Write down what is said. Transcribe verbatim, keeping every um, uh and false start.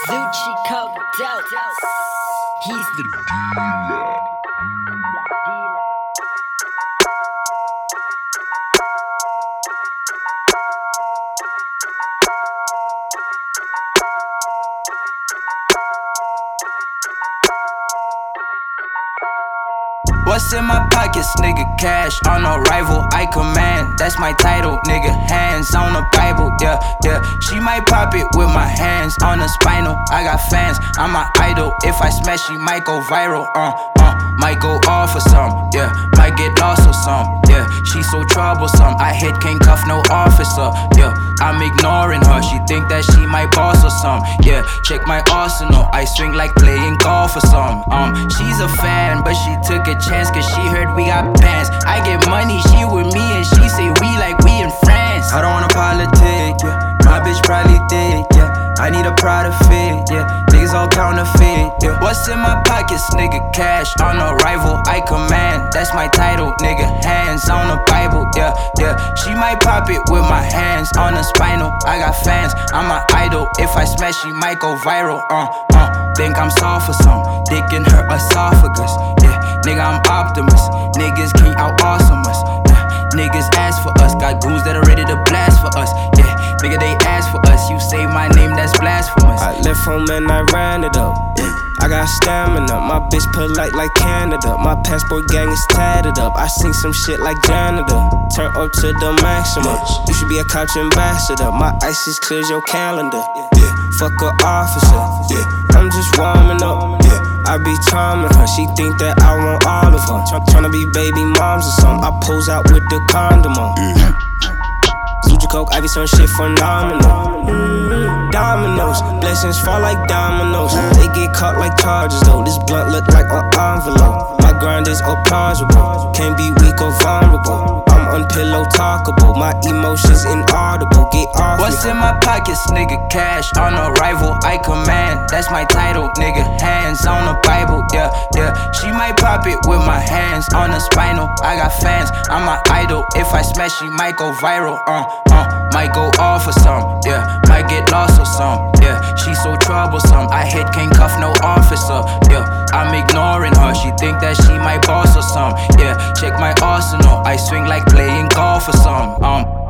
Zucci coked out. He's the dealer. What's in my pockets, nigga? Cash on arrival, I command. That's my title, nigga. Hands on the Bible, yeah, yeah. She might pop it with my hands on the spinal. I got fans, I'm my idol. If I smash, she might go viral, uh, uh. Might go off or some, yeah. Might get lost or some, yeah. She so troublesome, I hit can't cuff no officer, yeah. I'm ignoring her, she think that she my boss or some, yeah. Check my arsenal, I swing like playing golf or some. Um, she's a fan, but she took a chance cause she heard we got bands. I get money, she with me and she say we like we in France. I don't wanna politic, yeah. My bitch probably did, yeah. I need a product fit, yeah. Niggas all counterfeit, yeah. What's in my pockets, nigga? Cash on arrival, I command. That's my title, nigga. Hands on the Bible, yeah, yeah. She might pop it with my hands on the spinal. I got fans, I'm my idol. If I smash, she might go viral, uh, uh. Think I'm soft for some, dick in her esophagus, yeah. Nigga, I'm optimist. Niggas can't out awesome us, yeah. Niggas ask for us, got goons that are ready to blast for us, yeah. Nigga, they ask for us, you say my name, that's blasphemous. I left home and I ran it up, yeah. I got stamina, my bitch polite like Canada. My passport gang is tatted up, I seen some shit like janitor. Turn up to the maximum, you should be a couch ambassador. My ISIS clears your calendar, yeah. Fuck a officer, yeah. I'm just warming up, yeah. I be charming her, she think that I want all of her. Tryna be baby moms or something, I pose out with the condom on, yeah. Zucci coke, I be some shit phenomenal. Mm-hmm. Dominoes, blessings fall like dominoes. They get caught like charges though. This blunt look like an envelope. My grind is plausible, can't be weak or vulnerable. I'm unpillow talkable, my emotions inaudible. Get off What's me. in my pockets, nigga? Cash on arrival, I command. That's my title, nigga. Hands on the Bible, yeah, yeah. She might pop it with my hands on the spinal. I got fans, I'm my idol. If I smash, she might go viral, uh, uh. Might go off or some, yeah. Might get lost or some, yeah. She so troublesome, I hit can't cuff no officer, yeah. I'm ignoring her, she think that she my boss or some, yeah. Check my arsenal, I swing like playing golf or some, um.